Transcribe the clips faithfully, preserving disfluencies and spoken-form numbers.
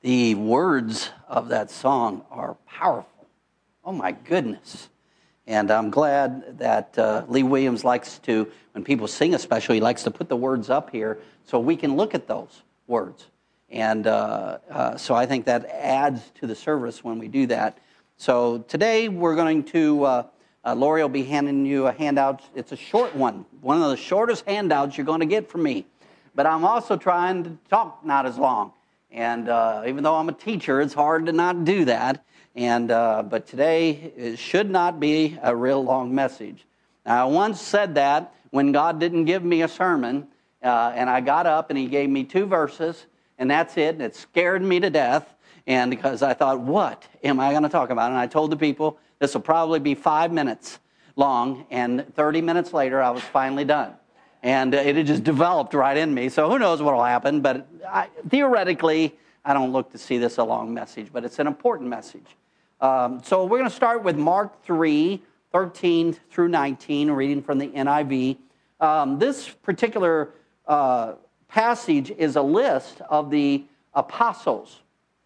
The words of that song are powerful. Oh my goodness. And I'm glad that uh, Lee Williams likes to, when people sing especially, he likes to put the words up here so we can look at those words. And uh, uh, so I think that adds to the service when we do that. So today we're going to, uh, uh, Lori will be handing you a handout. It's a short one, one of the shortest handouts you're going to get from me. But I'm also trying to talk not as long. And uh, even though I'm a teacher, it's hard to not do that. And uh, but today it should not be a real long message. Now, I once said that when God didn't give me a sermon, uh, and I got up and He gave me two verses, and that's it. And it scared me to death. And because I thought, what am I going to talk about? And I told the people this will probably be five minutes long. And thirty minutes later, I was finally done. And it had just developed right in me. So who knows what will happen. But I, theoretically, I don't look to see this a long message. But it's an important message. Um, so we're going to start with Mark three, thirteen through nineteen, reading from the N I V. Um, this particular uh, passage is a list of the apostles.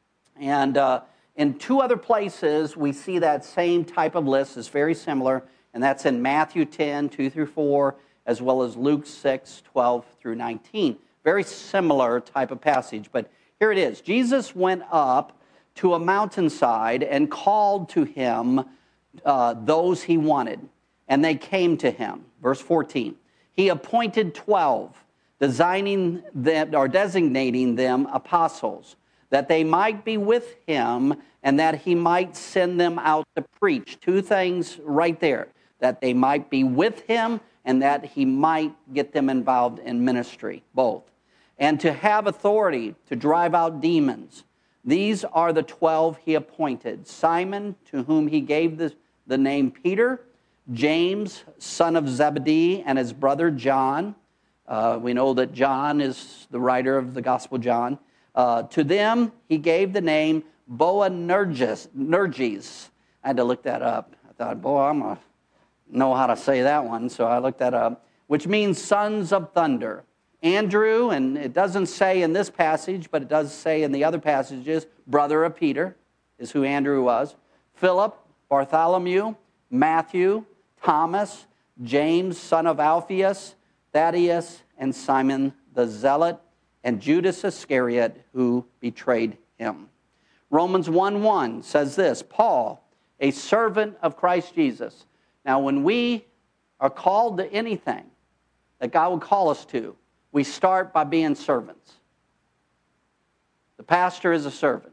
And uh, in two other places, we see that same type of list. It's very similar. And that's in Matthew ten, two through four, as well as Luke six, twelve through nineteen. Very similar type of passage, but here it is. Jesus went up to a mountainside and called to him uh, those he wanted, and they came to him. Verse fourteen. He appointed twelve, designing them or designating them apostles, that they might be with him and that he might send them out to preach. Two things right there, that they might be with him and that he might get them involved in ministry, both. And to have authority to drive out demons. These are the twelve he appointed. Simon, to whom he gave the, the name Peter. James, son of Zebedee, and his brother John. Uh, we know that John is the writer of the Gospel of John. Uh, to them he gave the name Boanerges. Nerges. I had to look that up. I thought, boy, I'm going to know how to say that one, so I looked that up, which means sons of thunder. Andrew, and it doesn't say in this passage, but it does say in the other passages, brother of Peter is who Andrew was. Philip, Bartholomew, Matthew, Thomas, James, son of Alphaeus, Thaddeus, and Simon the Zealot, and Judas Iscariot, who betrayed him. Romans one one says this, Paul, a servant of Christ Jesus. Now, when we are called to anything that God would call us to, we start by being servants. The pastor is a servant.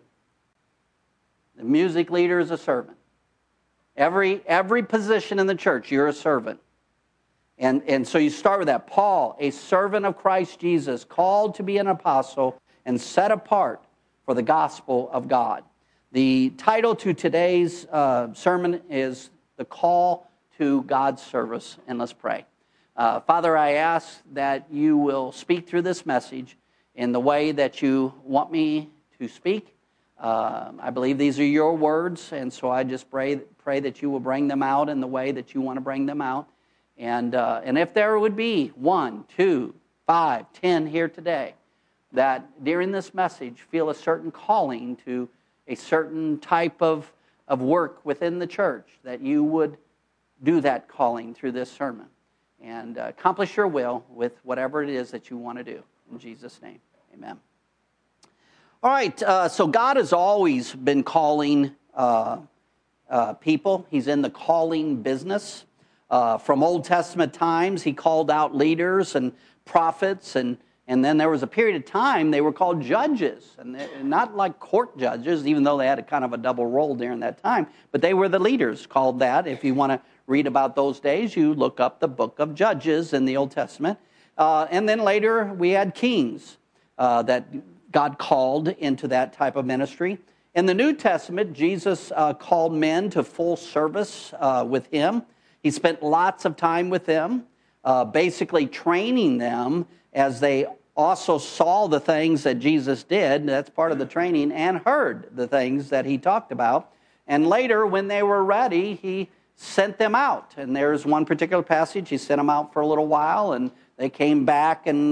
The music leader is a servant. Every, every position in the church, you're a servant. And, and so you start with that. Paul, a servant of Christ Jesus, called to be an apostle and set apart for the gospel of God. The title to today's uh, sermon is The Call to God's Service, and let's pray. Uh, Father, I ask that you will speak through this message in the way that you want me to speak. Uh, I believe these are your words, and so I just pray, pray that you will bring them out in the way that you want to bring them out. And, uh, and if there would be one, two, five, ten here today that during this message feel a certain calling to a certain type of, of work within the church, that you would do that calling through this sermon and uh, accomplish your will with whatever it is that you want to do. In Jesus' name, amen. All right, uh, so God has always been calling uh, uh, people. He's in the calling business. Uh, from Old Testament times, he called out leaders and prophets, and, and then there was a period of time they were called judges, and not like court judges, even though they had a kind of a double role during that time, but they were the leaders called that. If you want to read about those days, you look up the book of Judges in the Old Testament. Uh, and then later we had kings uh, that God called into that type of ministry. In the New Testament, Jesus uh, called men to full service uh, with him. He spent lots of time with them, uh, basically training them as they also saw the things that Jesus did. That's part of the training, and heard the things that he talked about. And later, when they were ready, he sent them out. And there's one particular passage, he sent them out for a little while, and they came back and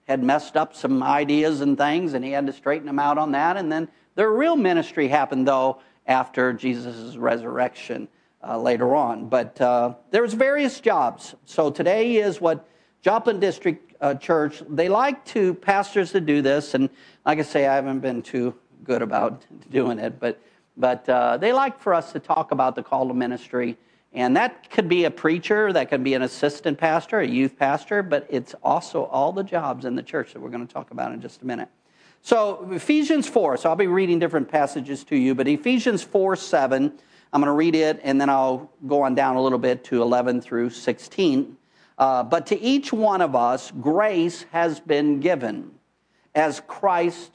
had messed up some ideas and things, and he had to straighten them out on that. And then their real ministry happened, though, after Jesus' resurrection uh, later on. But uh, there's various jobs. So today is what Joplin District uh, Church, they like to, pastors to do this, and like I say, I haven't been too good about doing it, but, but uh, they like for us to talk about the call to ministry. And that could be a preacher, that could be an assistant pastor, a youth pastor, but it's also all the jobs in the church that we're going to talk about in just a minute. So Ephesians four, so I'll be reading different passages to you, but Ephesians four seven, I'm going to read it, and then I'll go on down a little bit to eleven through sixteen. Uh, but to each one of us, grace has been given as Christ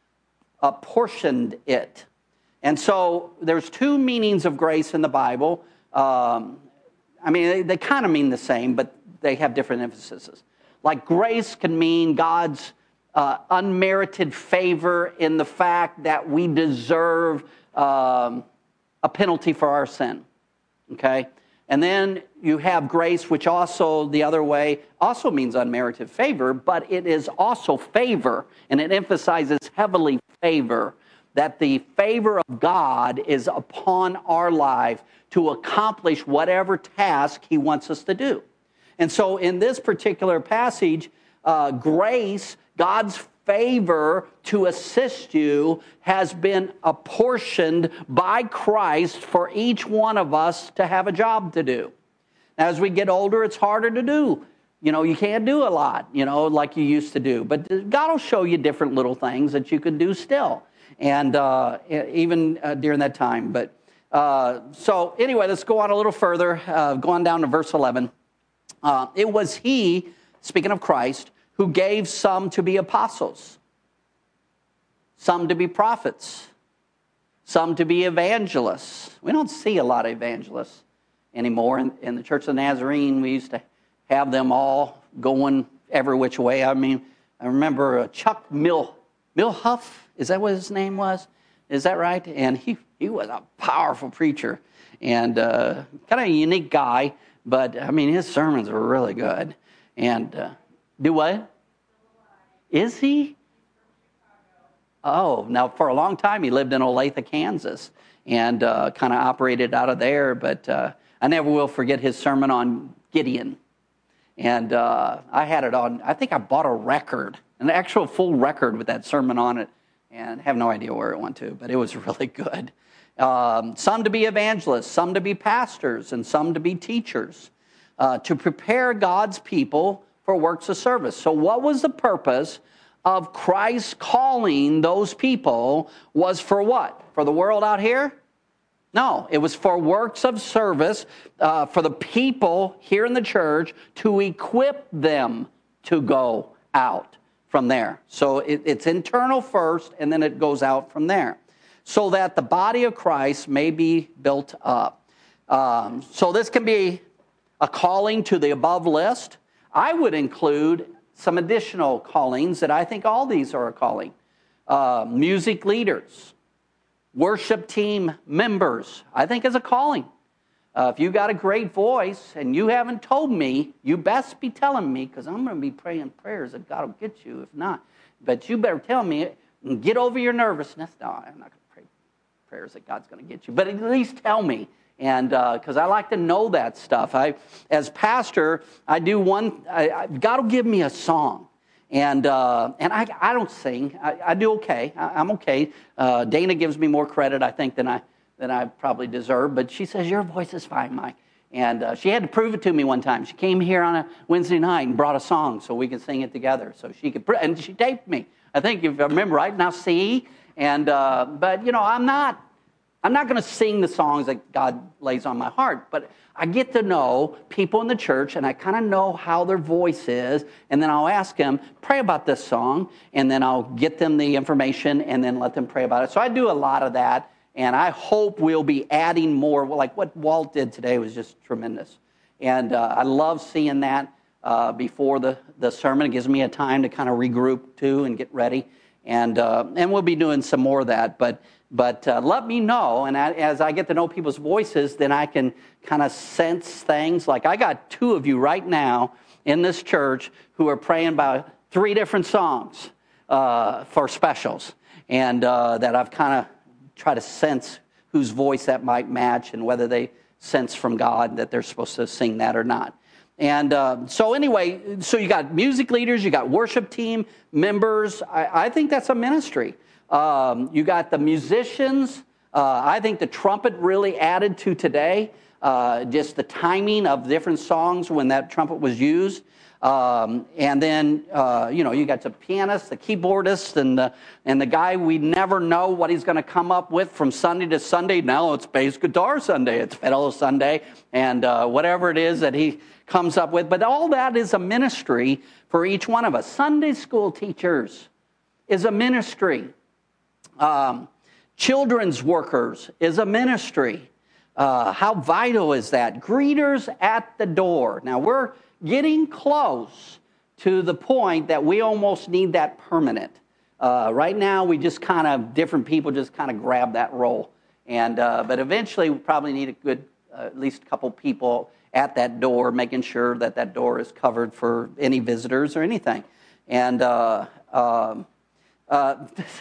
apportioned it. And so there's two meanings of grace in the Bible. Um, I mean, they, they kind of mean the same, but they have different emphases. Like grace can mean God's uh, unmerited favor in the fact that we deserve um, a penalty for our sin, okay? And then you have grace, which also, the other way, also means unmerited favor, but it is also favor, and it emphasizes heavily favor, that the favor of God is upon our life to accomplish whatever task he wants us to do. And so in this particular passage, uh, grace, God's favor to assist you, has been apportioned by Christ for each one of us to have a job to do. Now, as we get older, it's harder to do. You know, you can't do a lot, you know, like you used to do. But God will show you different little things that you can do still. And uh, even uh, during that time. But uh, so anyway, let's go on a little further. Uh, go on down to verse eleven. Uh, it was he, speaking of Christ, who gave some to be apostles, some to be prophets, some to be evangelists. We don't see a lot of evangelists anymore. In, in the Church of the Nazarene, we used to have them all going every which way. I mean, I remember uh, Chuck Mill, Milhuff. Is that what his name was? Is that right? And he, he was a powerful preacher and uh, kind of a unique guy. But, I mean, his sermons were really good. And uh, do what? Is he? Oh, now for a long time he lived in Olathe, Kansas, and uh, kind of operated out of there. But uh, I never will forget his sermon on Gideon. And uh, I had it on, I think I bought a record, an actual full record with that sermon on it. And have no idea where it went to, but it was really good. Um, some to be evangelists, some to be pastors, and some to be teachers, uh, to prepare God's people for works of service. So what was the purpose of Christ calling those people? Was for what? For the world out here? No, it was for works of service, uh, for the people here in the church to equip them to go out from there. So it, it's internal first, and then it goes out from there, so that the body of Christ may be built up. Um, so this can be a calling to the above list. I would include some additional callings that I think all these are a calling. Uh, music leaders, worship team members, I think is a calling. Uh, if you got a great voice and you haven't told me, you best be telling me, because I'm going to be praying prayers that God will get you if not. But you better tell me and get over your nervousness. No, I'm not going to pray prayers that God's going to get you. But at least tell me, and because uh, I like to know that stuff. I, as pastor, I do one, I, I, God will give me a song. And uh, and I, I don't sing. I, I do okay. I, I'm okay. Uh, Dana gives me more credit, I think, than I than I probably deserve, but she says, your voice is fine, Mike. And uh, she had to prove it to me one time. She came here on a Wednesday night and brought a song so we could sing it together. So she could, and she taped me. I think, if I remember right, now see. And, uh, but, you know, I'm not, I'm not going to sing the songs that God lays on my heart, but I get to know people in the church, and I kind of know how their voice is, and then I'll ask them, pray about this song, and then I'll get them the information, and then let them pray about it. So I do a lot of that. And I hope we'll be adding more. Like what Walt did today was just tremendous. And uh, I love seeing that uh, before the, the sermon. It gives me a time to kind of regroup too and get ready. And uh, and we'll be doing some more of that. But but uh, let me know. And I, as I get to know people's voices, then I can kind of sense things. Like I got two of you right now in this church who are praying about three different songs uh, for specials, and uh, that I've kind of tried to sense whose voice that might match and whether they sense from God that they're supposed to sing that or not. And uh, so anyway, so you got music leaders, you got worship team members. I, I think that's a ministry. Um, you got the musicians. Uh, I think the trumpet really added to today, uh, just the timing of different songs when that trumpet was used. Um, and then, uh, you know, you got the pianist, the keyboardist, and the, and the guy we never know what he's going to come up with from Sunday to Sunday. Now it's bass guitar Sunday, it's fiddle Sunday, and uh, whatever it is that he comes up with. But all that is a ministry for each one of us. Sunday school teachers is a ministry. Um, children's workers is a ministry. Uh, how vital is that? Greeters at the door. Now, we're getting close to the point that we almost need that permanent. Uh, right now, we just kind of, different people just kind of grab that role. And, uh, but eventually, we probably need a good, uh, at least a couple people at that door, making sure that that door is covered for any visitors or anything. And uh, uh, uh,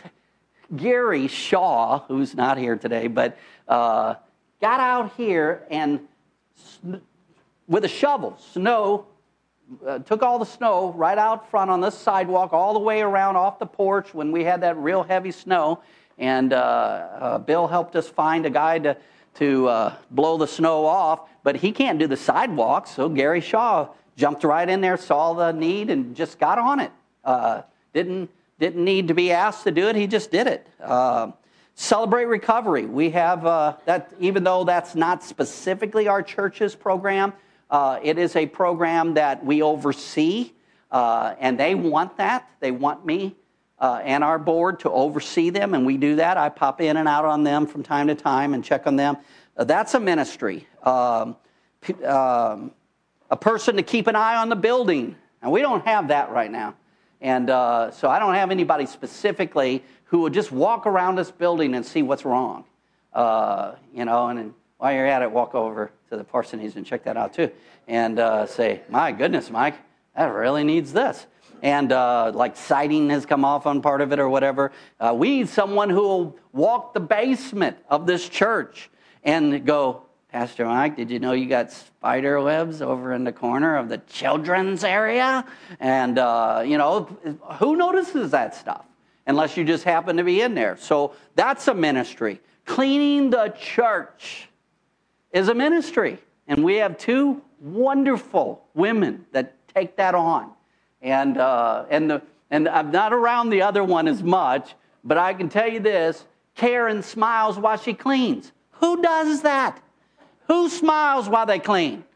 Gary Shaw, who's not here today, but uh, got out here and with a shovel, snow, uh, took all the snow right out front on this sidewalk, all the way around off the porch when we had that real heavy snow. And uh, uh, Bill helped us find a guy to, to uh, blow the snow off, but he can't do the sidewalk, so Gary Shaw jumped right in there, saw the need, and just got on it. Uh, didn't, didn't need to be asked to do it, he just did it. Uh, Celebrate Recovery. We have uh, that, even though that's not specifically our church's program, uh, it is a program that we oversee, uh, and they want that. They want me uh, and our board to oversee them, and we do that. I pop in and out on them from time to time and check on them. Uh, that's a ministry. Um, p- um, a person to keep an eye on the building. And we don't have that right now. And uh, so I don't have anybody specifically who will just walk around this building and see what's wrong. Uh, you know, and, and while you're at it, walk over to the parsonage and check that out too. And uh, say, my goodness, Mike, that really needs this. And uh, like siding has come off on part of it or whatever. Uh, we need someone who will walk the basement of this church and go, Pastor Mike, did you know you got spider webs over in the corner of the children's area? And, uh, you know, who notices that stuff? Unless you just happen to be in there. So that's a ministry. Cleaning the church is a ministry. And we have two wonderful women that take that on. And uh, and the, and I'm not around the other one as much, but I can tell you this, Karen smiles while she cleans. Who does that? Who smiles while they clean?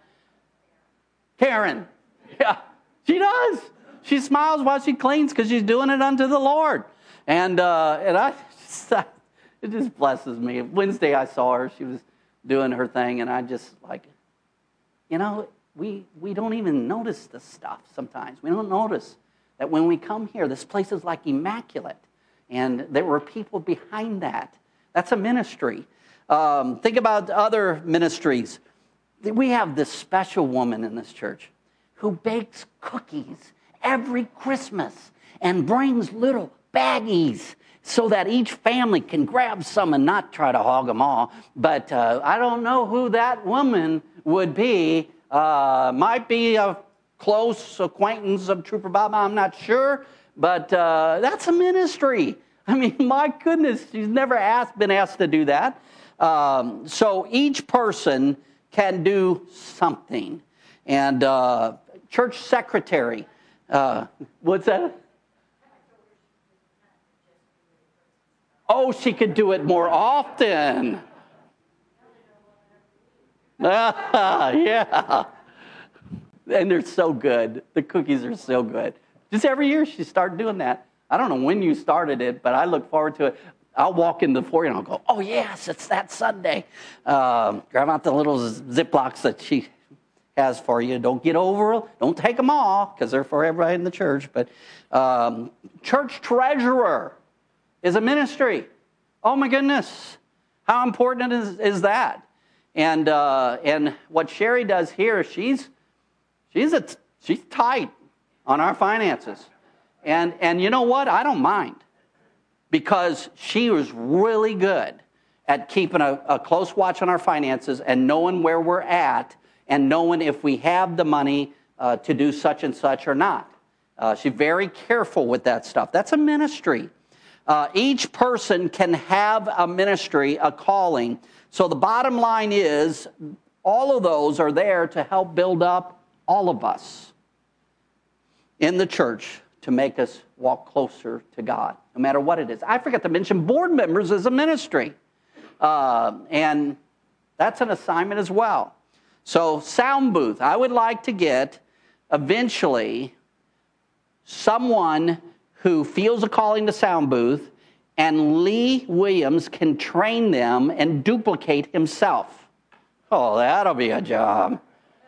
Karen. Yeah, she does. She smiles while she cleans because she's doing it unto the Lord. And uh, and I, just, it just blesses me. Wednesday I saw her. She was doing her thing, and I just like, you know, we we don't even notice this stuff sometimes. We don't notice that when we come here, this place is like immaculate, and there were people behind that. That's a ministry. Um, think about other ministries. We have this special woman in this church who bakes cookies every Christmas and brings little baggies so that each family can grab some and not try to hog them all. But uh, I don't know who that woman would be. Uh, might be a close acquaintance of Trooper Bob, I'm not sure. But uh, that's a ministry. I mean, my goodness, she's never asked, been asked to do that. Um, so each person can do something. And uh, church secretary, uh, what's that? Oh, she could do it more often. Ah, yeah. And they're so good. The cookies are so good. Just every year she started doing that. I don't know when you started it, but I look forward to it. I'll walk in the foyer and I'll go, oh, yes, it's that Sunday. Um, grab out the little Ziplocs that she has for you. Don't get over, don't take them all because they're for everybody in the church. But um, church treasurer is a ministry. Oh, my goodness. How important is, is that? And uh, and what Sherry does here, she's she's a, she's tight on our finances. And, and you know what? I don't mind, because she was really good at keeping a, a close watch on our finances and knowing where we're at and knowing if we have the money uh, to do such and such or not. Uh, she's very careful with that stuff. That's a ministry. Uh, each person can have a ministry, a calling. So the bottom line is, all of those are there to help build up all of us in the church to make us walk closer to God, no matter what it is. I forgot to mention board members as a ministry. Uh, and that's an assignment as well. So sound booth, I would like to get eventually someone who feels a calling to sound booth, and Lee Williams can train them and duplicate himself. Oh, that'll be a job.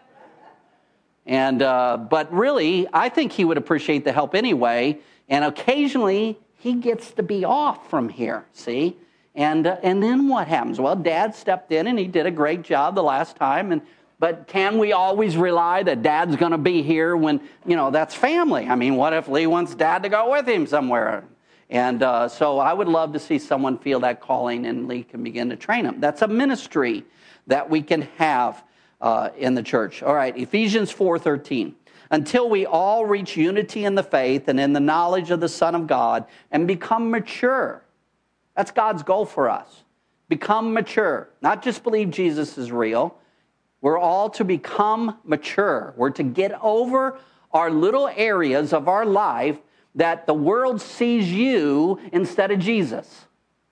And uh, but really, I think he would appreciate the help anyway. And occasionally, he gets to be off from here, see? And uh, and then what happens? Well, Dad stepped in, and he did a great job the last time. And but can we always rely that Dad's going to be here when, you know, that's family? I mean, what if Lee wants Dad to go with him somewhere? And uh, so I would love to see someone feel that calling, and Lee can begin to train them. That's a ministry that we can have uh, in the church. All right, Ephesians four thirteen. Until we all reach unity in the faith and in the knowledge of the Son of God and become mature. That's God's goal for us. Become mature. Not just believe Jesus is real. We're all to become mature. We're to get over our little areas of our life that the world sees you instead of Jesus.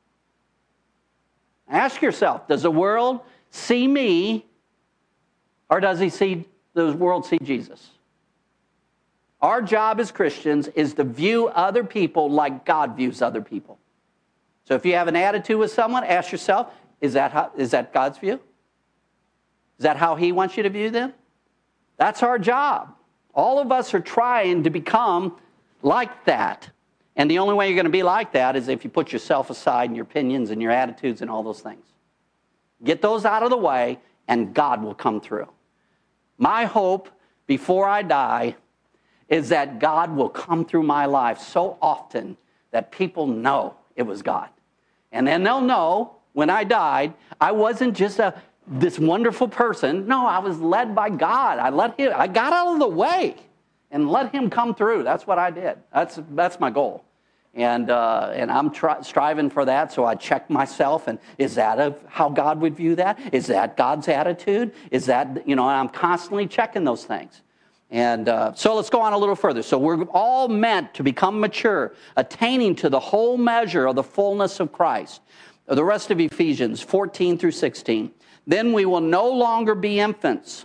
Ask yourself, does the world see me, or does he see the world see Jesus? Our job as Christians is to view other people like God views other people. So if you have an attitude with someone, ask yourself, is that how, is that God's view? Is that how he wants you to view them? That's our job. All of us are trying to become like that. And the only way you're going to be like that is if you put yourself aside and your opinions and your attitudes and all those things. Get those out of the way, and God will come through. My hope before I die is that God will come through my life so often that people know it was God. And then they'll know when I died, I wasn't just a this wonderful person. No, I was led by God. I let him, I got out of the way and let him come through. That's what I did. That's that's my goal. And uh, and I'm try, striving for that, so I check myself, and is that a, how God would view that? Is that God's attitude? Is that, you know, and I'm constantly checking those things. And uh, so let's go on a little further. So we're all meant to become mature, attaining to the whole measure of the fullness of Christ. The rest of Ephesians fourteen through sixteen. Then we will no longer be infants.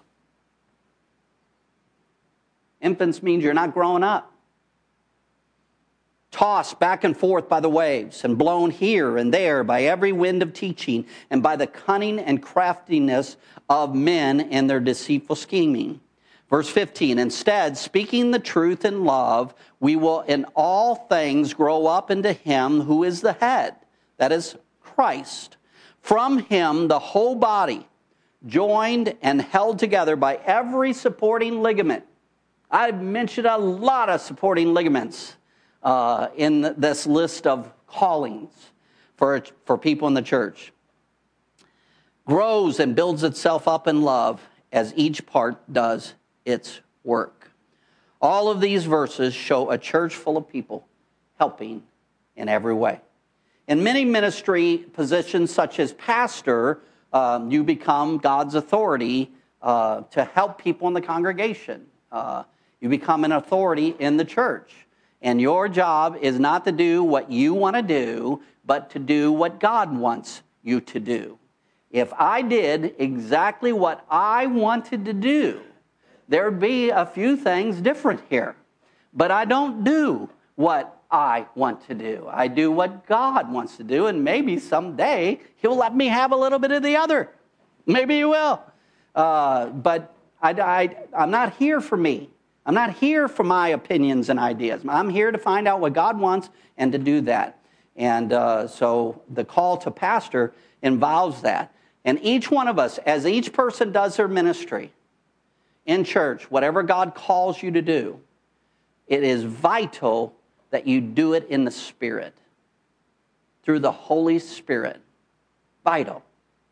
Infants means you're not growing up. Tossed back and forth by the waves and blown here and there by every wind of teaching and by the cunning and craftiness of men and their deceitful scheming. Verse fifteen, instead, speaking the truth in love, we will in all things grow up into him who is the head, that is Christ. From him, the whole body, joined and held together by every supporting ligament. I've mentioned a lot of supporting ligaments uh, in this list of callings for, for people in the church. Grows and builds itself up in love as each part does its work. All of these verses show a church full of people helping in every way. In many ministry positions, such as pastor, um, you become God's authority uh, to help people in the congregation. Uh, you become an authority in the church. And your job is not to do what you want to do, but to do what God wants you to do. If I did exactly what I wanted to do, there would be a few things different here. But I don't do what I want to do. I do what God wants to do, and maybe someday he'll let me have a little bit of the other. Maybe he will. Uh, but I, I, I'm not here for me. I'm not here for my opinions and ideas. I'm here to find out what God wants and to do that. And uh, so the call to pastor involves that. And each one of us, as each person does their ministry in church, whatever God calls you to do, it is vital that you do it in the Spirit, through the Holy Spirit. Vital.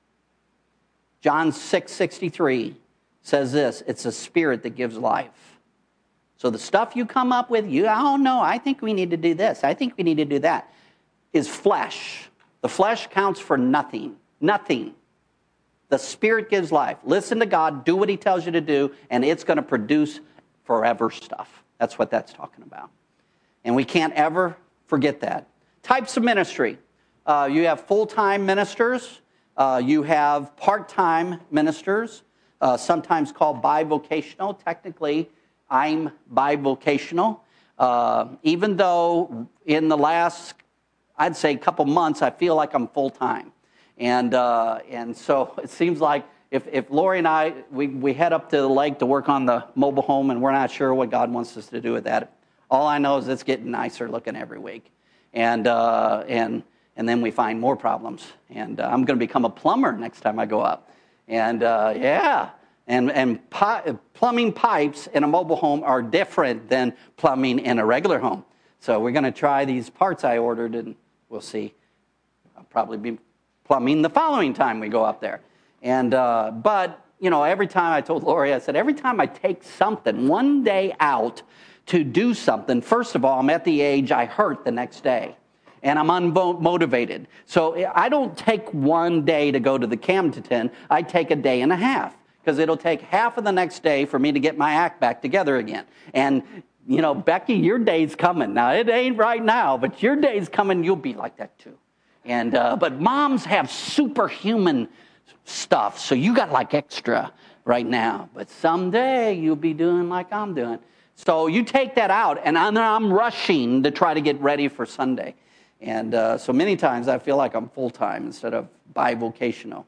John six sixty-three says this, it's the Spirit that gives life. So the stuff you come up with, you, oh no, I think we need to do this, I think we need to do that, is flesh. The flesh counts for nothing. Nothing. The Spirit gives life. Listen to God, do what He tells you to do, and it's going to produce forever stuff. That's what that's talking about. And we can't ever forget that. Types of ministry. Uh, you have full-time ministers. Uh, you have part-time ministers, uh, sometimes called bivocational. Technically, I'm bivocational. Uh, even though in the last, I'd say, couple months, I feel like I'm full-time. And uh, and so it seems like if, if Lori and I, we, we head up to the lake to work on the mobile home, and we're not sure what God wants us to do with that. All I know is it's getting nicer looking every week. And uh, and and then we find more problems. And uh, I'm going to become a plumber next time I go up. And uh, yeah, and and pi- plumbing pipes in a mobile home are different than plumbing in a regular home. So we're going to try these parts I ordered, and we'll see. I'll probably be plumbing the following time we go up there. And uh, but you know, every time I told Lori, I said, every time I take something one day out to do something, first of all, I'm at the age I hurt the next day, and I'm unmotivated. So I don't take one day to go to the Camden. I take a day and a half, because it'll take half of the next day for me to get my act back together again. And, you know, Becky, your day's coming. Now, it ain't right now, but your day's coming. You'll be like that too. And uh, but moms have superhuman stuff, so you got like extra right now. But someday you'll be doing like I'm doing. So you take that out, and I'm, I'm rushing to try to get ready for Sunday. And uh, so many times I feel like I'm full-time instead of bivocational.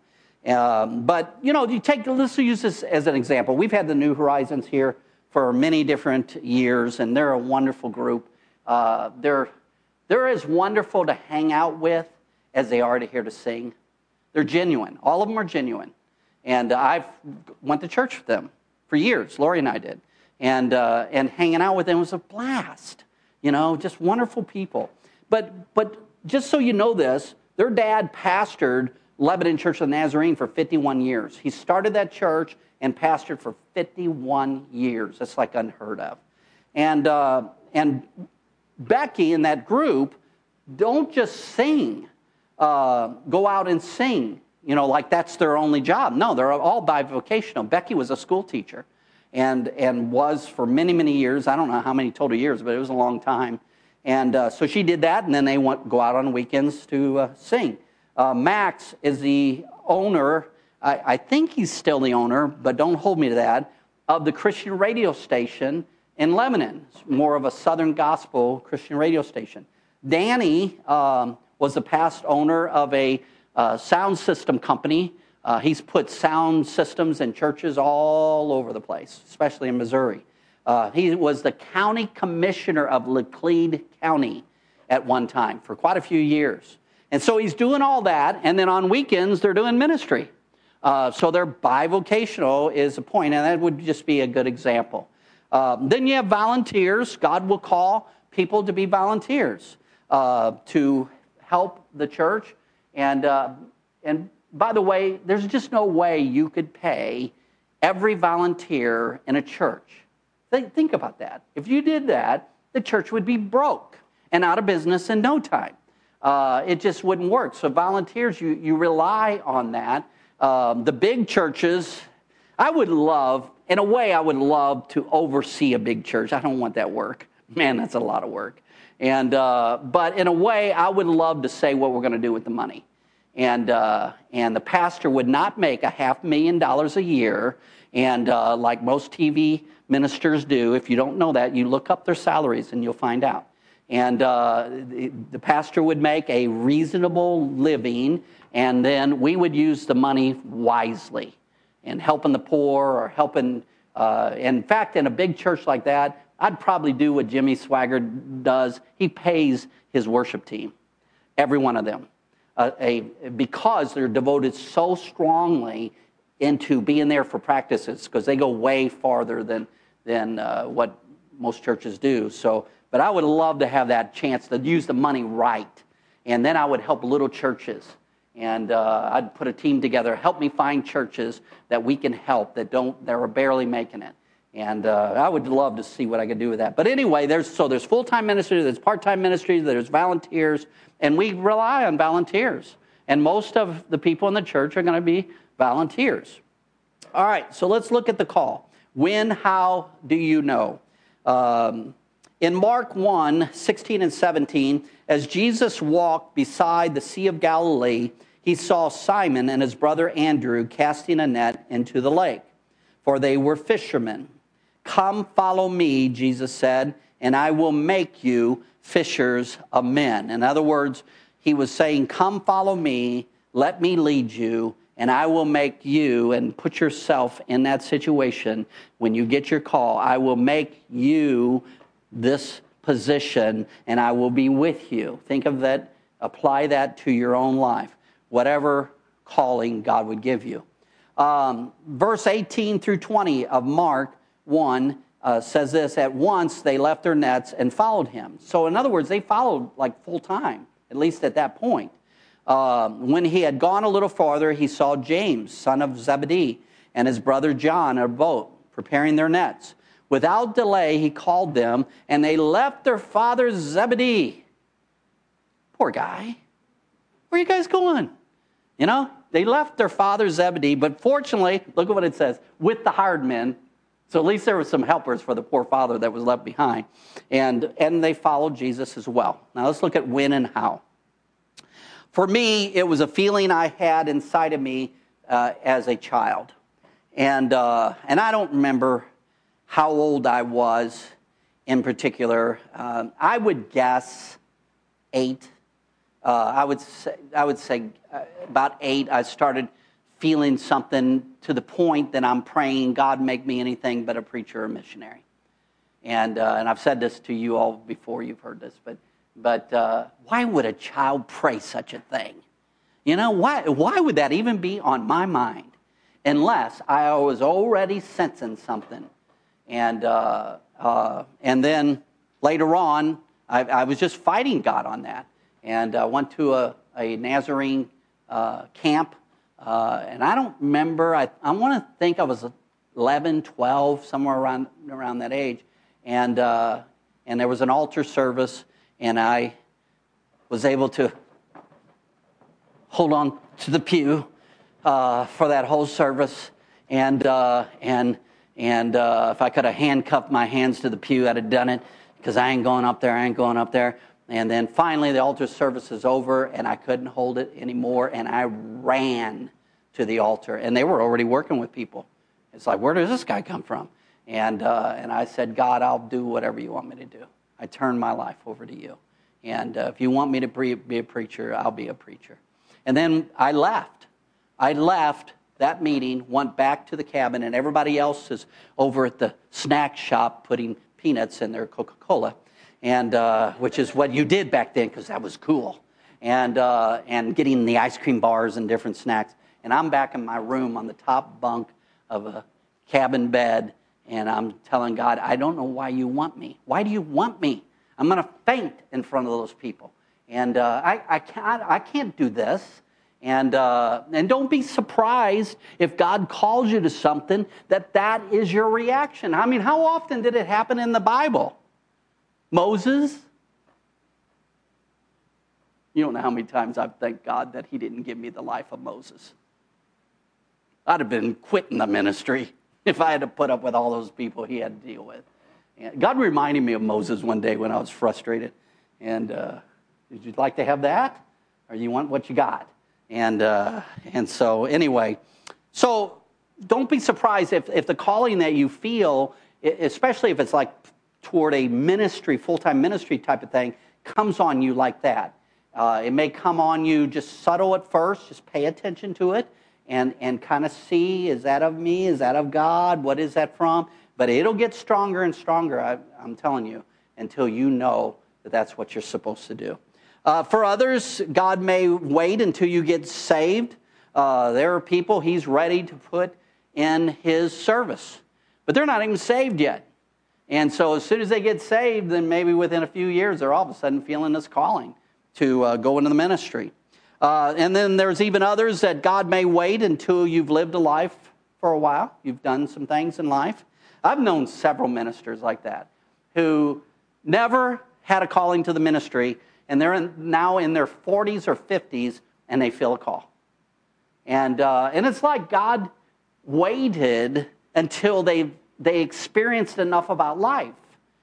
Um, but, you know, you take, let's use this as an example. We've had the New Horizons here for many different years, and they're a wonderful group. Uh, they're, they're as wonderful to hang out with as they are to hear to sing. They're genuine. All of them are genuine. And uh, I've went to church with them for years. Lori and I did. And uh, and hanging out with them was a blast. You know, just wonderful people. But but just so you know this, their dad pastored Lebanon Church of the Nazarene for fifty-one years. He started that church and pastored for fifty-one years. That's like unheard of. And uh, and Becky and that group don't just sing, uh, go out and sing, you know, like that's their only job. No, they're all bivocational. Becky was a school teacher. And and was for many, many years. I don't know how many total years, but it was a long time. And uh, so she did that, and then they went, go out on weekends to uh, sing. Uh, Max is the owner, I, I think he's still the owner, but don't hold me to that, of the Christian radio station in Lebanon. It's more of a Southern gospel Christian radio station. Danny um, was the past owner of a uh, sound system company. Uh, he's put sound systems in churches all over the place, especially in Missouri. Uh, he was the county commissioner of Laclede County at one time for quite a few years. And so he's doing all that, and then on weekends they're doing ministry. Uh, so they're bivocational is a point, and that would just be a good example. Uh, then you have volunteers. God will call people to be volunteers uh, to help the church. And uh, and by the way, there's just no way you could pay every volunteer in a church. Think, think about that. If you did that, the church would be broke and out of business in no time. Uh, it just wouldn't work. So volunteers, you, you rely on that. Um, the big churches, I would love, in a way, I would love to oversee a big church. I don't want that work. Man, that's a lot of work. And uh, but in a way, I would love to say what we're going to do with the money. And uh, and the pastor would not make a half million dollars a year. And uh, like most T V ministers do, if you don't know that, you look up their salaries and you'll find out. And uh, the, the pastor would make a reasonable living, and then we would use the money wisely and helping the poor or helping. Uh, in fact, in a big church like that, I'd probably do what Jimmy Swaggart does. He pays his worship team, every one of them. Uh, a, because they're devoted so strongly into being there for practices, because they go way farther than than uh, what most churches do. So But I would love to have that chance to use the money right. And then I would help little churches. And uh, I'd put a team together, help me find churches that we can help that don't, that are barely making it. And uh, I would love to see what I could do with that. But anyway, there's so there's full-time ministry, there's part-time ministry, there's volunteers, and we rely on volunteers. And most of the people in the church are going to be volunteers. All right, so let's look at the call. When, how do you know? Um, in Mark one, sixteen and seventeen, as Jesus walked beside the Sea of Galilee, he saw Simon and his brother Andrew casting a net into the lake, for they were fishermen. Come, follow me, Jesus said, and I will make you fishers of men. In other words, he was saying, come, follow me, let me lead you, and I will make you, and put yourself in that situation when you get your call. I will make you this position, and I will be with you. Think of that, apply that to your own life, whatever calling God would give you. Um, verse eighteen through twenty of Mark one uh, says this, at once they left their nets and followed him. So in other words, they followed like full time, at least at that point. Um, when he had gone a little farther, he saw James, son of Zebedee, and his brother John in a boat, preparing their nets. Without delay, he called them, and they left their father Zebedee. Poor guy. Where are you guys going? You know, they left their father Zebedee, but fortunately, look at what it says, with the hired men. So at least there were some helpers for the poor father that was left behind. And, and they followed Jesus as well. Now let's look at when and how. For me, it was a feeling I had inside of me uh, as a child. And, uh, and I don't remember how old I was in particular. Uh, I would guess eight. Uh, I would say, I would say uh, about eight, I started feeling something to the point that I'm praying, God, make me anything but a preacher or missionary. And uh, and I've said this to you all before, you've heard this, but but uh, why would a child pray such a thing? You know, why why would that even be on my mind? Unless I was already sensing something. And uh, uh, and then later on, I, I was just fighting God on that. And I went to a, a Nazarene uh, camp. Uh, and I don't remember, I, I want to think I was eleven, twelve, somewhere around around that age. And uh, and there was an altar service, and I was able to hold on to the pew uh, for that whole service. And uh, and and uh, if I could have handcuffed my hands to the pew, I'd have done it, because I ain't going up there, I ain't going up there. And then finally the altar service is over, and I couldn't hold it anymore, and I ran to the altar. And they were already working with people. It's like, where does this guy come from? And uh, and I said, God, I'll do whatever you want me to do. I turn my life over to you. And uh, if you want me to be, be a preacher, I'll be a preacher. And then I left. I left that meeting, went back to the cabin, and everybody else is over at the snack shop putting peanuts in their Coca-Cola. And uh, which is what you did back then, because that was cool, and uh, and getting the ice cream bars and different snacks. And I'm back in my room on the top bunk of a cabin bed, and I'm telling God, I don't know why you want me. Why do you want me? I'm going to faint in front of those people, and uh, I I can't I can't do this. And uh, and don't be surprised if God calls you to something that that is your reaction. I mean, how often did it happen in the Bible? Moses, you don't know how many times I've thanked God that he didn't give me the life of Moses. I'd have been quitting the ministry if I had to put up with all those people he had to deal with. And God reminded me of Moses one day when I was frustrated. And uh, did you like to have that? Or you want what you got? And uh, and so anyway, so don't be surprised if, if the calling that you feel, especially if it's like toward a ministry, full-time ministry type of thing, comes on you like that. Uh, it may come on you just subtle at first, just pay attention to it, and, and kind of see, is that of me, is that of God, what is that from? But it'll get stronger and stronger, I, I'm telling you, until you know that that's what you're supposed to do. Uh, for others, God may wait until you get saved. Uh, there are people he's ready to put in his service, but they're not even saved yet. And so as soon as they get saved, then maybe within a few years, they're all of a sudden feeling this calling to uh, go into the ministry. Uh, and then there's even others that God may wait until you've lived a life for a while. You've done some things in life. I've known several ministers like that who never had a calling to the ministry, and they're in, now in their forties or fifties, and they feel a call. And uh, and it's like God waited until they they experienced enough about life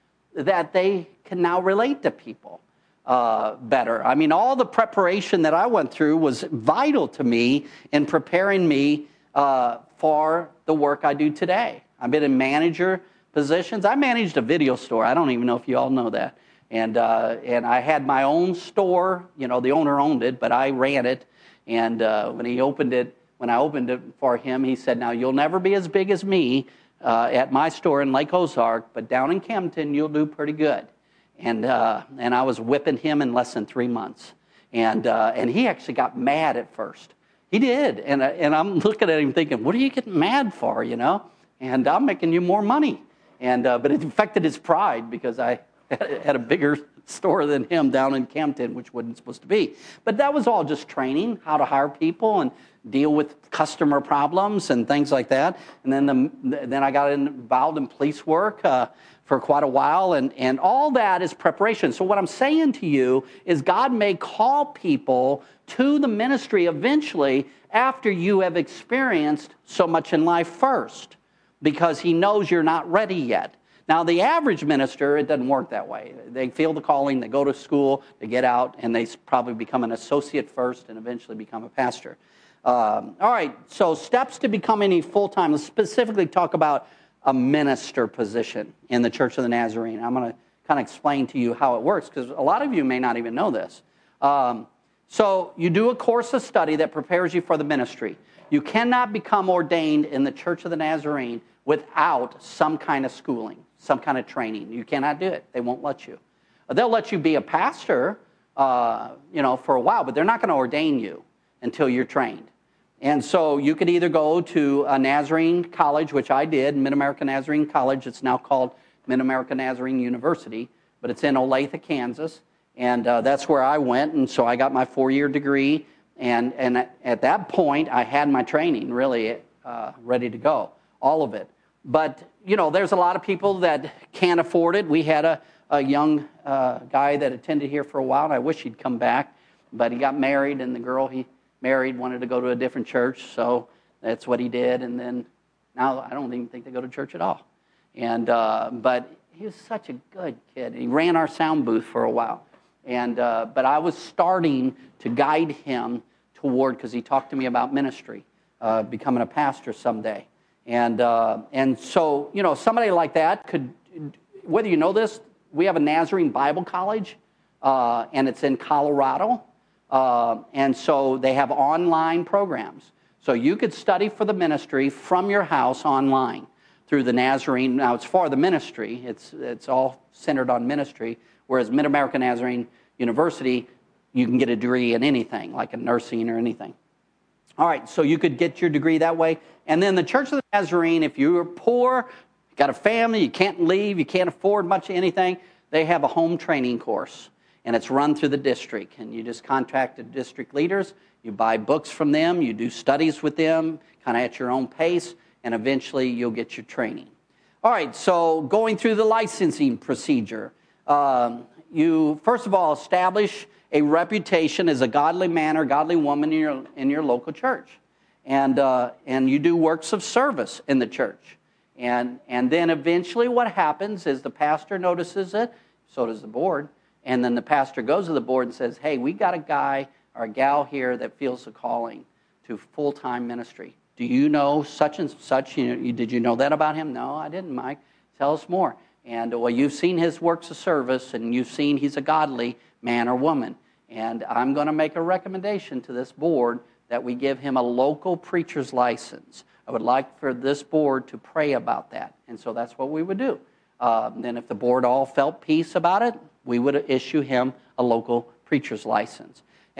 that they can now relate to people uh, better. I mean, all the preparation that I went through was vital to me in preparing me uh, for the work I do today. I've been in manager positions. I managed a video store. I don't even know if you all know that. And uh, and I had my own store. You know, the owner owned it, but I ran it. And uh, when he opened it, when I opened it for him, he said, "Now you'll never be as big as me uh, at my store in Lake Ozark, but down in Kempton you'll do pretty good." And uh, and I was whipping him in less than three months. And uh, and he actually got mad at first. He did. And uh, and I'm looking at him thinking, "What are you getting mad for? You know? And I'm making you more money." And uh, but it affected his pride because I had a bigger store than him down in Kempton, which wasn't supposed to be. But that was all just training, how to hire people and deal with customer problems and things like that. And then the, then I got involved in police work uh, for quite a while, and, and all that is preparation. So what I'm saying to you is God may call people to the ministry eventually after you have experienced so much in life first, because he knows you're not ready yet. Now, the average minister, it doesn't work that way. They feel the calling, they go to school, they get out, and they probably become an associate first and eventually become a pastor. Um, all right, so steps to becoming a full-time. Let's specifically talk about a minister position in the Church of the Nazarene. I'm going to kind of explain to you how it works, because a lot of you may not even know this. Um, so you do a course of study that prepares you for the ministry. You cannot become ordained in the Church of the Nazarene without some kind of schooling, some kind of training. You cannot do it. They won't let you. They'll let you be a pastor, uh, you know, for a while, but they're not going to ordain you until you're trained. And so you could either go to a Nazarene college, which I did, Mid-America Nazarene College. It's now called Mid-America Nazarene University, but it's in Olathe, Kansas. And uh, that's where I went, and so I got my four-year degree. And, and at that point, I had my training really uh, ready to go, all of it. But, you know, there's a lot of people that can't afford it. We had a, a young uh, guy that attended here for a while, and I wish he'd come back. But he got married, and the girl he married wanted to go to a different church, so that's what he did. And then now I don't even think they go to church at all. And uh, but he was such a good kid. He ran our sound booth for a while. And uh, but I was starting to guide him toward, because he talked to me about ministry, uh, becoming a pastor someday. And uh, and so, you know, somebody like that could, whether you know this, we have a Nazarene Bible College, uh, and it's in Colorado. Uh, and so they have online programs. So you could study for the ministry from your house online through the Nazarene. Now, it's for the ministry. It's, it's all centered on ministry, whereas Mid-America Nazarene University, you can get a degree in anything, like in nursing or anything. All right, so you could get your degree that way. And then the Church of the Nazarene, if you're poor, you got a family, you can't leave, you can't afford much of anything, they have a home training course. And it's run through the district. And you just contact the district leaders, you buy books from them, you do studies with them, kind of at your own pace, and eventually you'll get your training. All right, so going through the licensing procedure. Um, you, first of all, establish a reputation as a godly man or godly woman in your, in your local church. And, uh, and you do works of service in the church. And, and then eventually what happens is the pastor notices it, so does the board, and then the pastor goes to the board and says, hey, we got a guy or a gal here that feels a calling to full-time ministry. Do you know such and such? You know, did you know that about him? No, I didn't, Mike. Tell us more. And, well, you've seen his works of service, and you've seen he's a godly man or woman. And I'm going to make a recommendation to this board that we give him a local preacher's license. I would like for this board to pray about that. And so that's what we would do. Uh, then if the board all felt peace about it, we would issue him a local preacher's license.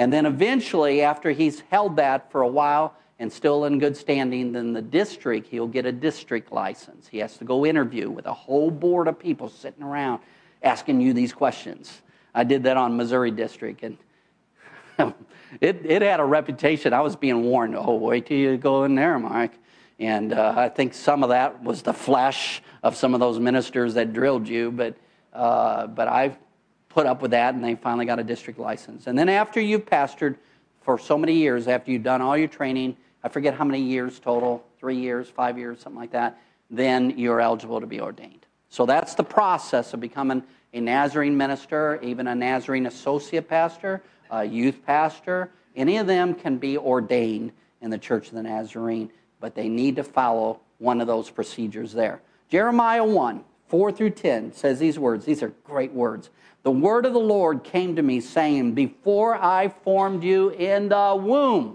And then eventually, after he's held that for a while and still in good standing, then the district, he'll get a district license. He has to go interview with a whole board of people sitting around asking you these questions. I did that on Missouri District, and it, it had a reputation. I was being warned, oh, wait till you go in there, Mike. And uh, I think some of that was the flesh of some of those ministers that drilled you, but uh, but I put up with that, and they finally got a district license. And then after you've pastored for so many years, after you've done all your training, I forget how many years total, three years, five years, something like that, then you're eligible to be ordained. So that's the process of becoming a Nazarene minister, even a Nazarene associate pastor, a youth pastor. Any of them can be ordained in the Church of the Nazarene, but they need to follow one of those procedures there. Jeremiah one, four through ten says these words. These are great words. The word of the Lord came to me, saying, before I formed you in the womb,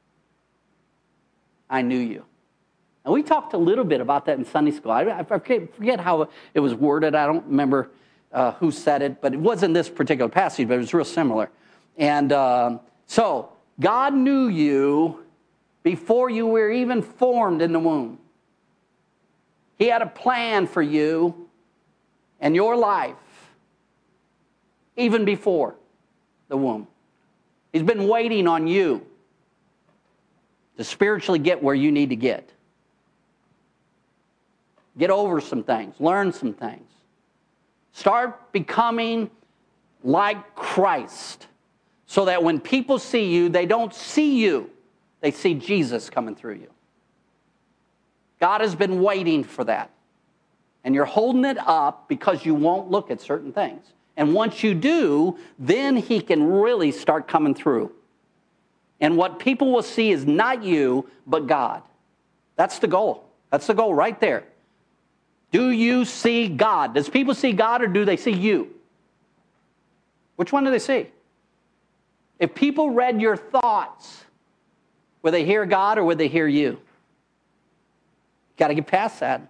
I knew you. And we talked a little bit about that in Sunday school. I, I forget how it was worded. I don't remember uh, who said it, but it wasn't this particular passage, but it was real similar. And uh, so, God knew you before you were even formed in the womb. He had a plan for you and your life, even before the womb. He's been waiting on you to spiritually get where you need to get. Get over some things. Learn some things. Start becoming like Christ so that when people see you, they don't see you. They see Jesus coming through you. God has been waiting for that. And you're holding it up because you won't look at certain things. And once you do, then he can really start coming through. And what people will see is not you, but God. That's the goal. That's the goal right there. Do you see God? Does people see God or do they see you? Which one do they see? If people read your thoughts, would they hear God or would they hear you? Got to get past that.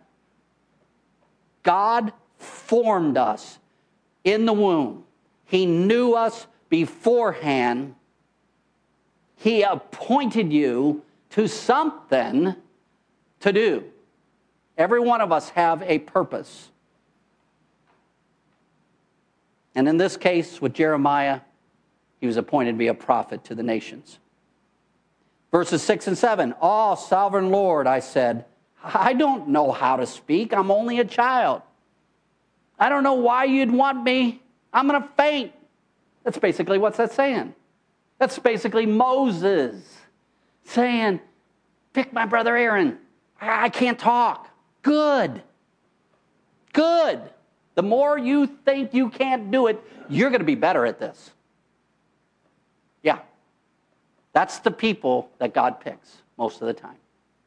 God formed us in the womb. He knew us beforehand. He appointed you to something to do. Every one of us have a purpose. And in this case, with Jeremiah, he was appointed to be a prophet to the nations. Verses six and seven, oh, sovereign Lord, I said, I don't know how to speak. I'm only a child. I don't know why you'd want me. I'm going to faint. That's basically what's that saying. That's basically Moses saying, pick my brother Aaron. I can't talk. Good. Good. The more you think you can't do it, you're going to be better at this. Yeah. That's the people that God picks most of the time.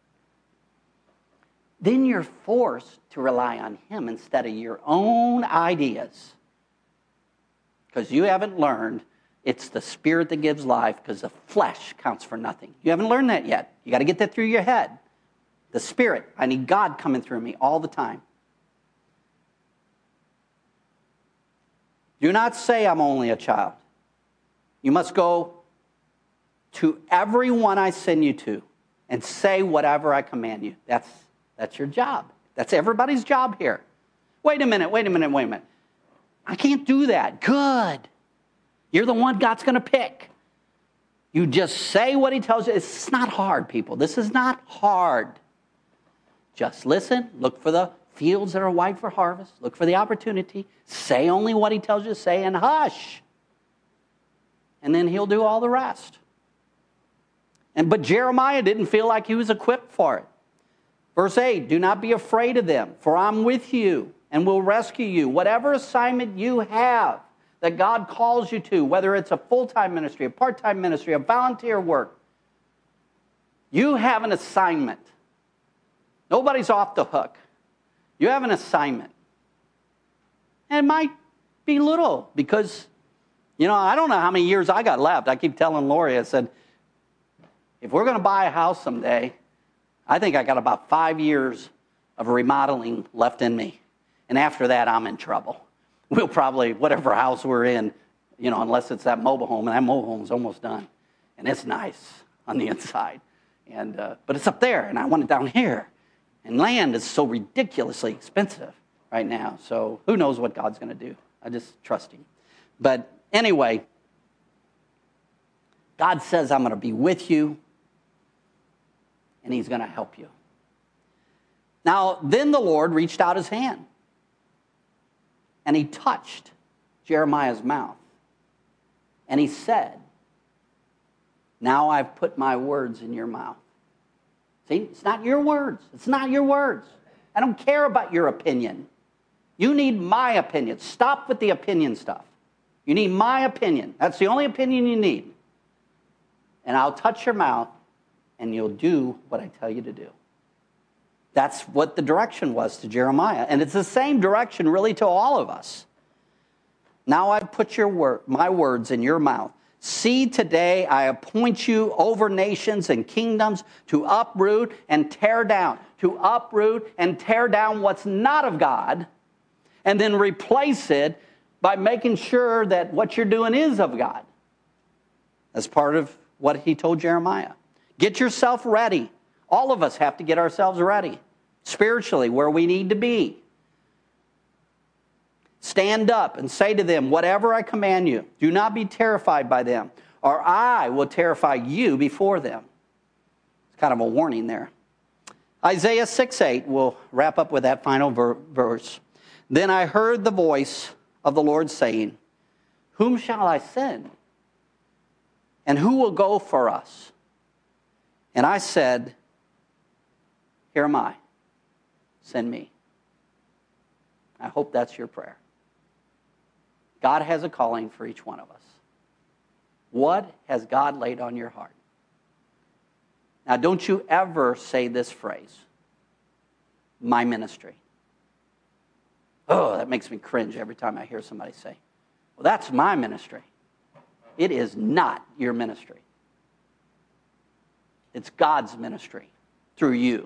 Then you're forced to rely on him instead of your own ideas. Because you haven't learned it's the Spirit that gives life, because the flesh counts for nothing. You haven't learned that yet. You got to get that through your head. The Spirit. I need God coming through me all the time. Do not say I'm only a child. You must go to everyone I send you to and say whatever I command you. That's, that's your job. That's everybody's job here. Wait a minute, wait a minute, wait a minute. I can't do that. Good. You're the one God's going to pick. You just say what he tells you. It's not hard, people. This is not hard. Just listen. Look for the fields that are white for harvest. Look for the opportunity. Say only what he tells you to say and hush. And then he'll do all the rest. And but Jeremiah didn't feel like he was equipped for it. Verse eight, do not be afraid of them, for I'm with you and will rescue you. Whatever assignment you have that God calls you to, whether it's a full-time ministry, a part-time ministry, a volunteer work, you have an assignment. Nobody's off the hook. You have an assignment. And it might be little because, you know, I don't know how many years I got left. I keep telling Lori, I said, if we're going to buy a house someday, I think I got about five years of remodeling left in me. And after that, I'm in trouble. We'll probably, whatever house we're in, you know, unless it's that mobile home, and that mobile home's almost done. And it's nice on the inside. And uh, but it's up there, and I want it down here. And land is so ridiculously expensive right now. So who knows what God's going to do. I just trust him. But anyway, God says, I'm going to be with you, and he's going to help you. Now, then the Lord reached out his hand, and he touched Jeremiah's mouth. And he said, now I've put my words in your mouth. See, it's not your words. It's not your words. I don't care about your opinion. You need my opinion. Stop with the opinion stuff. You need my opinion. That's the only opinion you need. And I'll touch your mouth, and you'll do what I tell you to do. That's what the direction was to Jeremiah. And it's the same direction really to all of us. Now I've put your word, my words in your mouth. See, today I appoint you over nations and kingdoms to uproot and tear down, to uproot and tear down what's not of God, and then replace it by making sure that what you're doing is of God. That's part of what he told Jeremiah. Get yourself ready. All of us have to get ourselves ready, spiritually, where we need to be. Stand up and say to them, whatever I command you, do not be terrified by them, or I will terrify you before them. It's kind of a warning there. Isaiah six eight, we'll wrap up with that final ver- verse. Then I heard the voice of the Lord saying, whom shall I send? And who will go for us? And I said, here am I. Send me. I hope that's your prayer. God has a calling for each one of us. What has God laid on your heart? Now, don't you ever say this phrase, my ministry. Oh, that makes me cringe every time I hear somebody say, well, that's my ministry. It is not your ministry. It's God's ministry through you.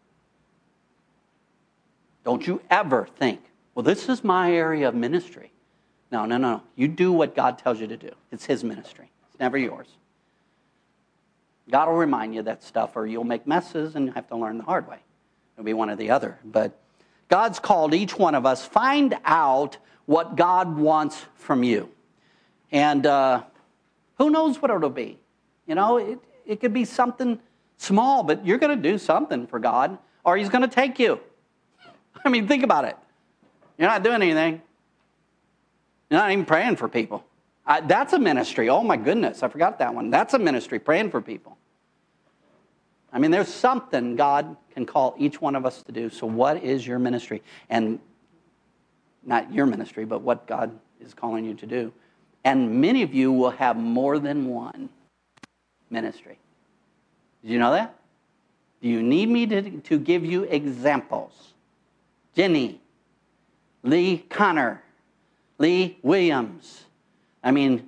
Don't you ever think, well, this is my area of ministry. No, no, no. You do what God tells you to do. It's his ministry. It's never yours. God will remind you of that stuff, or you'll make messes and have to learn the hard way. It'll be one or the other. But God's called each one of us. Find out what God wants from you. And uh, who knows what it'll be. You know, it, it could be something small, but you're going to do something for God, or he's going to take you. I mean, think about it. You're not doing anything. You're not even praying for people. I, that's a ministry. Oh, my goodness. I forgot that one. That's a ministry, praying for people. I mean, there's something God can call each one of us to do. So what is your ministry? And not your ministry, but what God is calling you to do. And many of you will have more than one ministry. Did you know that? Do you need me to, to give you examples? Jenny, Lee Connor, Lee Williams. I mean,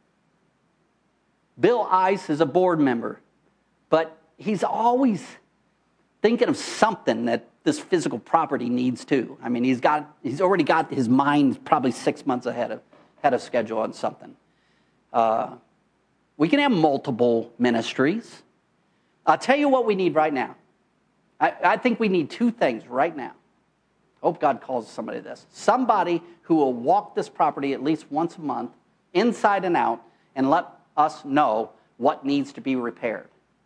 Bill Ice is a board member, but he's always thinking of something that this physical property needs too. I mean, he's got he's already got his mind probably six months ahead of ahead of schedule on something. Uh, we can have multiple ministries. I'll tell you what we need right now. I, I think we need two things right now. Hope God calls somebody to this. Somebody who will walk this property at least once a month, inside and out, and let us know what needs to be repaired.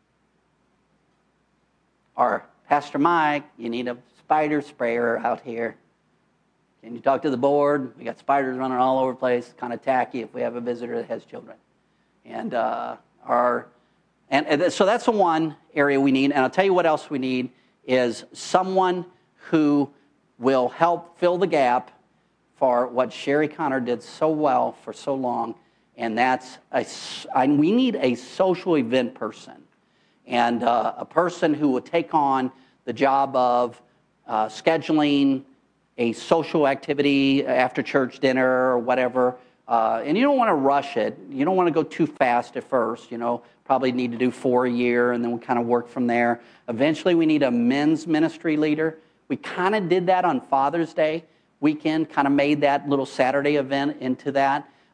Or, Pastor Mike, you need a spider sprayer out here. Can you talk to the board? We got spiders running all over the place. Kind of tacky if we have a visitor that has children. And uh, our, and, and so that's the one area we need. And I'll tell you what else we need is someone who will help fill the gap for what Sherry Connor did so well for so long, and that's a, I, we need a social event person, and uh, a person who will take on the job of uh, scheduling a social activity after church dinner or whatever, uh, and you don't want to rush it. You don't want to go too fast at first, you know, probably need to do four a year, and then we'll kind of work from there. Eventually, we need a men's ministry leader. We kind of did that on Father's Day weekend, kind of made that little Saturday event into that.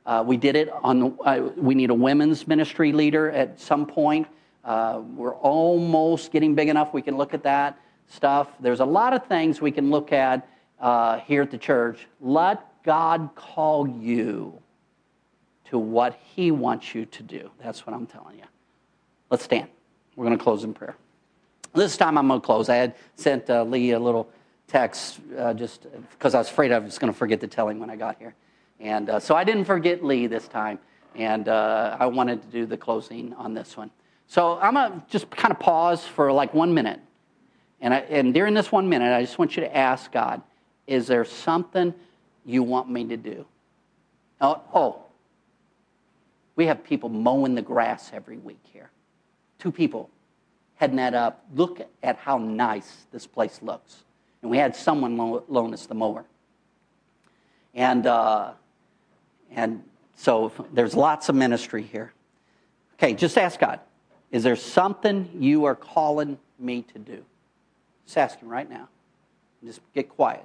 Uh, we did it on, the, uh, we need a women's ministry leader at some point. Uh, we're almost getting big enough we can look at that stuff. There's a lot of things we can look at uh, here at the church. Let God call you to what he wants you to do. That's what I'm telling you. Let's stand. We're going to close in prayer. This time I'm going to close. I had sent uh, Lee a little text uh, just because I was afraid I was going to forget to tell him when I got here. And uh, so I didn't forget Lee this time. And uh, I wanted to do the closing on this one. So I'm going to just kind of pause for like one minute. And, I, and during this one minute, I just want you to ask God, is there something you want me to do? Oh, oh, we have people mowing the grass every week here. Two people heading that up. Look at how nice this place looks. And we had someone loan us the mower. And uh, and so there's lots of ministry here. Okay, just ask God, is there something you are calling me to do? Just ask him right now. Just get quiet.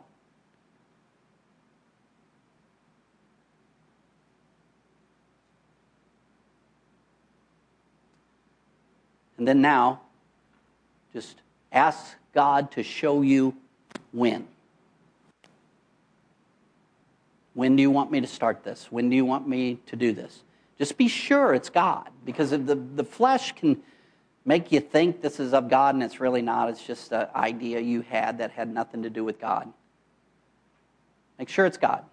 And then now, just ask God to show you when. When do you want me to start this? When do you want me to do this? Just be sure it's God, because if the, the flesh can make you think this is of God and it's really not. It's just an idea you had that had nothing to do with God. Make sure it's God.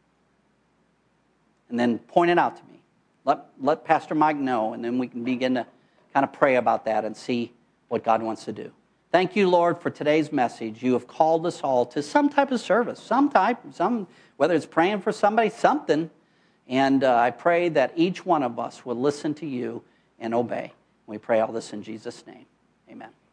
And then point it out to me. Let, let Pastor Mike know, and then we can begin to kind of pray about that and see what God wants to do. Thank you, Lord, for today's message. You have called us all to some type of service, some type, some, whether it's praying for somebody, something. And uh, I pray that each one of us will listen to you and obey. We pray all this in Jesus' name. Amen.